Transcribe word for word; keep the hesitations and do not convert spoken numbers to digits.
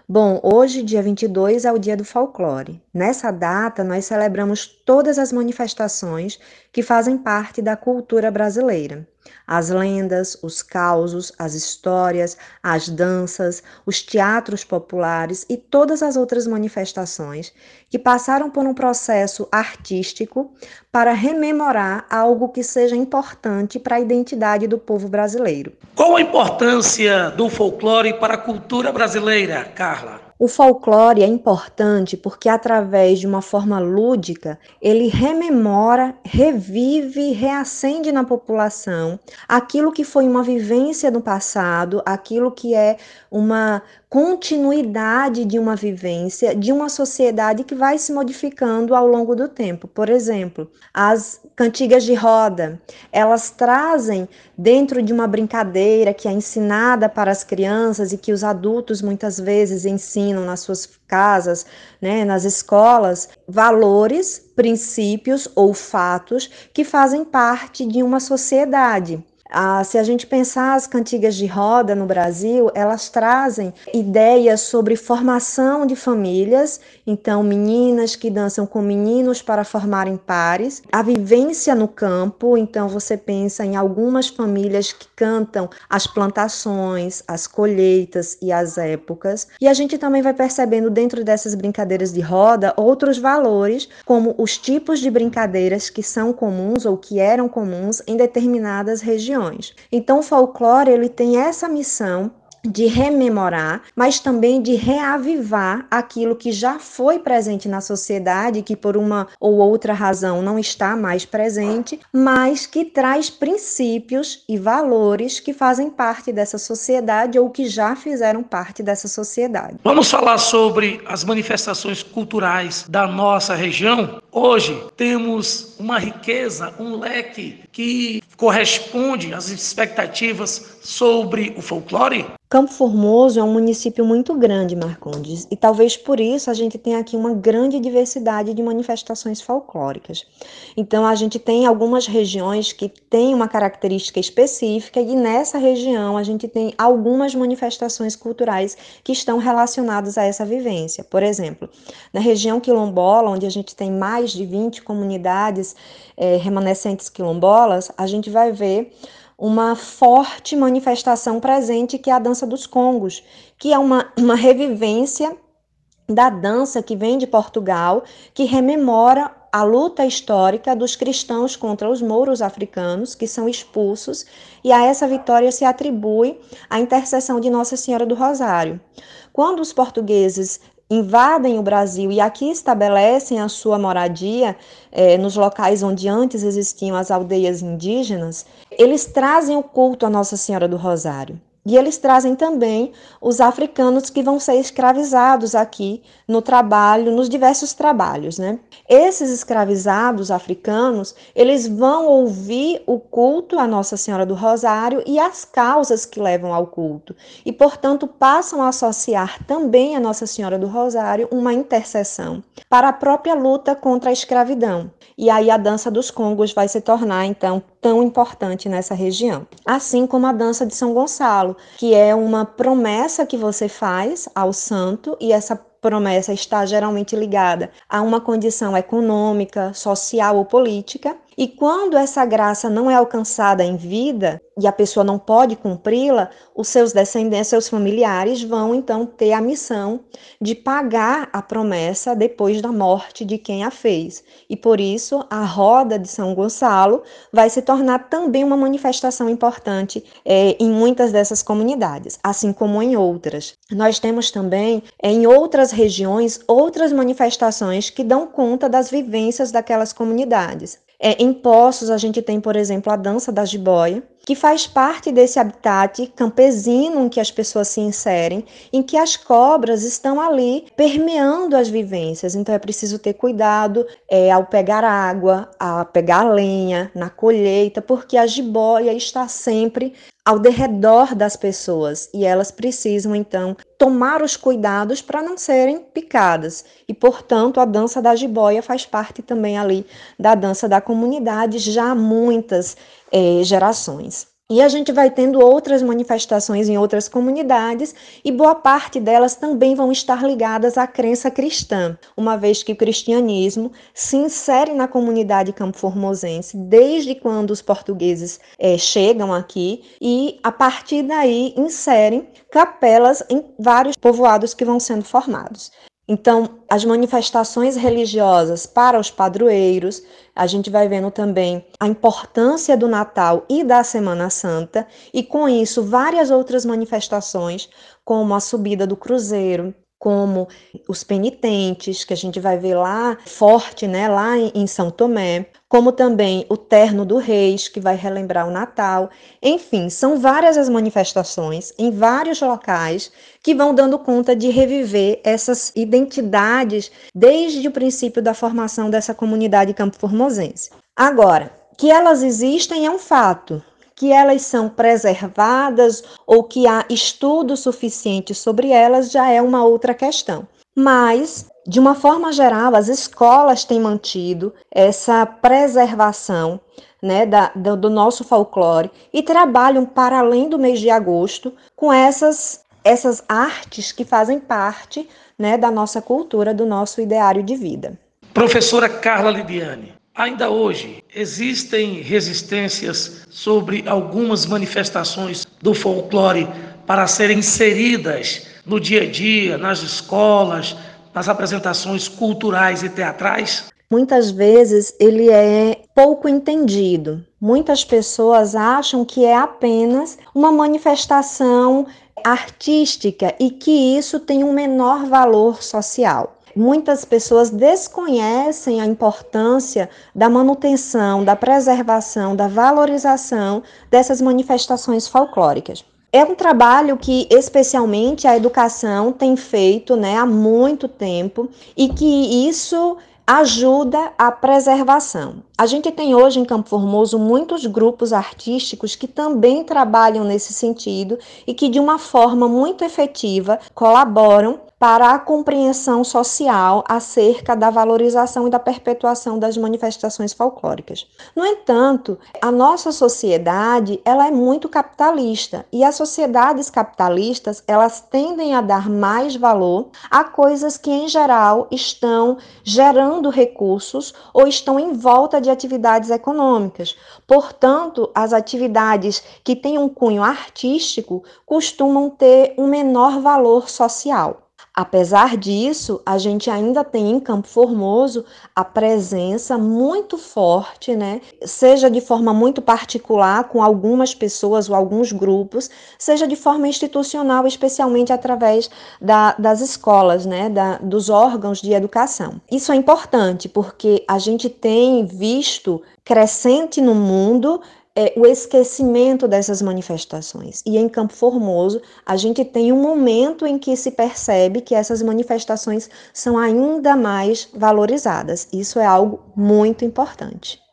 Bom, hoje, dia vinte e dois, é o Dia do Folclore. Nessa data, nós celebramos todas as manifestações que fazem parte da cultura brasileira. As lendas, os causos, as histórias, as danças, os teatros populares e todas as outras manifestações que passaram por um processo artístico para rememorar algo que seja importante para a identidade do povo brasileiro. Qual a importância do folclore para a cultura brasileira, Carla? O folclore é importante porque, através de uma forma lúdica, ele rememora, revive, reacende na população aquilo que foi uma vivência do passado, aquilo que é uma continuidade de uma vivência de uma sociedade que vai se modificando ao longo do tempo. Por exemplo, as cantigas de roda, elas trazem dentro de uma brincadeira que é ensinada para as crianças e que os adultos muitas vezes ensinam nas suas casas, né, nas escolas, valores, princípios ou fatos que fazem parte de uma sociedade. Ah, se a gente pensar as cantigas de roda no Brasil, elas trazem ideias sobre formação de famílias, então meninas que dançam com meninos para formarem pares, a vivência no campo, então você pensa em algumas famílias que cantam as plantações, as colheitas e as épocas, e a gente também vai percebendo dentro dessas brincadeiras de roda outros valores, como os tipos de brincadeiras que são comuns ou que eram comuns em determinadas regiões. Então, o folclore ele tem essa missão de rememorar, mas também de reavivar aquilo que já foi presente na sociedade, que por uma ou outra razão não está mais presente, mas que traz princípios e valores que fazem parte dessa sociedade ou que já fizeram parte dessa sociedade. Vamos falar sobre as manifestações culturais da nossa região? Hoje temos uma riqueza, um leque que corresponde às expectativas sobre o folclore? Campo Formoso é um município muito grande, Marcondes, e talvez por isso a gente tenha aqui uma grande diversidade de manifestações folclóricas. Então, a gente tem algumas regiões que têm uma característica específica e nessa região a gente tem algumas manifestações culturais que estão relacionadas a essa vivência. Por exemplo, na região quilombola, onde a gente tem mais de vinte comunidades é, remanescentes quilombolas, a gente vai ver uma forte manifestação presente que é a dança dos congos, que é uma, uma revivência da dança que vem de Portugal, que rememora a luta histórica dos cristãos contra os mouros africanos, que são expulsos, e a essa vitória se atribui a intercessão de Nossa Senhora do Rosário. Quando os portugueses invadem o Brasil e aqui estabelecem a sua moradia eh, nos locais onde antes existiam as aldeias indígenas, eles trazem o culto a Nossa Senhora do Rosário. E eles trazem também os africanos que vão ser escravizados aqui no trabalho, nos diversos trabalhos, né? Esses escravizados africanos, eles vão ouvir o culto à Nossa Senhora do Rosário e as causas que levam ao culto. E, portanto, passam a associar também a Nossa Senhora do Rosário uma intercessão para a própria luta contra a escravidão. E aí a dança dos congos vai se tornar, então, tão importante nessa região. Assim como a dança de São Gonçalo, que é uma promessa que você faz ao santo, e essa promessa está geralmente ligada a uma condição econômica, social ou política, e quando essa graça não é alcançada em vida e a pessoa não pode cumpri-la, os seus descendentes, seus familiares vão então ter a missão de pagar a promessa depois da morte de quem a fez. E por isso a roda de São Gonçalo vai se tornar também uma manifestação importante é, em muitas dessas comunidades, assim como em outras. Nós temos também é, em outras regiões outras manifestações que dão conta das vivências daquelas comunidades. É, em Poços, a gente tem, por exemplo, a dança da jiboia, que faz parte desse habitat campesino em que as pessoas se inserem, em que as cobras estão ali permeando as vivências. Então é preciso ter cuidado é, ao pegar água, a pegar lenha, na colheita, porque a jiboia está sempre ao derredor das pessoas e elas precisam, então, tomar os cuidados para não serem picadas. E, portanto, a dança da jiboia faz parte também ali da dança da comunidade já há muitas é, gerações. E a gente vai tendo outras manifestações em outras comunidades e boa parte delas também vão estar ligadas à crença cristã, uma vez que o cristianismo se insere na comunidade campo-formosense desde quando os portugueses é, chegam aqui e a partir daí inserem capelas em vários povoados que vão sendo formados. Então, as manifestações religiosas para os padroeiros, a gente vai vendo também a importância do Natal e da Semana Santa, e com isso várias outras manifestações, como a subida do cruzeiro, como os penitentes, que a gente vai ver lá forte, né, lá em São Tomé, como também o Terno do Reis, que vai relembrar o Natal. Enfim, são várias as manifestações em vários locais que vão dando conta de reviver essas identidades desde o princípio da formação dessa comunidade campo-formosense. Agora, que elas existem é um fato. Que elas são preservadas ou que há estudo suficiente sobre elas já é uma outra questão. Mas, de uma forma geral, as escolas têm mantido essa preservação, né, da, do, do nosso folclore e trabalham para além do mês de agosto com essas, essas artes que fazem parte, né, da nossa cultura, do nosso ideário de vida. Professora Carla Lidiane, ainda hoje existem resistências sobre algumas manifestações do folclore para serem inseridas no dia a dia, nas escolas, nas apresentações culturais e teatrais? Muitas vezes ele é pouco entendido. Muitas pessoas acham que é apenas uma manifestação artística e que isso tem um menor valor social. Muitas pessoas desconhecem a importância da manutenção, da preservação, da valorização dessas manifestações folclóricas. É um trabalho que, especialmente, a educação tem feito, né, há muito tempo e que isso ajuda a preservação. A gente tem hoje em Campo Formoso muitos grupos artísticos que também trabalham nesse sentido e que, de uma forma muito efetiva, colaboram para a compreensão social acerca da valorização e da perpetuação das manifestações folclóricas. No entanto, a nossa sociedade ela é muito capitalista e as sociedades capitalistas elas tendem a dar mais valor a coisas que, em geral, estão gerando recursos ou estão em volta de atividades econômicas. Portanto, as atividades que têm um cunho artístico costumam ter um menor valor social. Apesar disso, a gente ainda tem em Campo Formoso a presença muito forte, né? Seja de forma muito particular com algumas pessoas ou alguns grupos, seja de forma institucional, especialmente através da, das escolas, né? Da, dos órgãos de educação. Isso é importante porque a gente tem visto crescente no mundo É, o esquecimento dessas manifestações. E em Campo Formoso, a gente tem um momento em que se percebe que essas manifestações são ainda mais valorizadas. Isso é algo muito importante.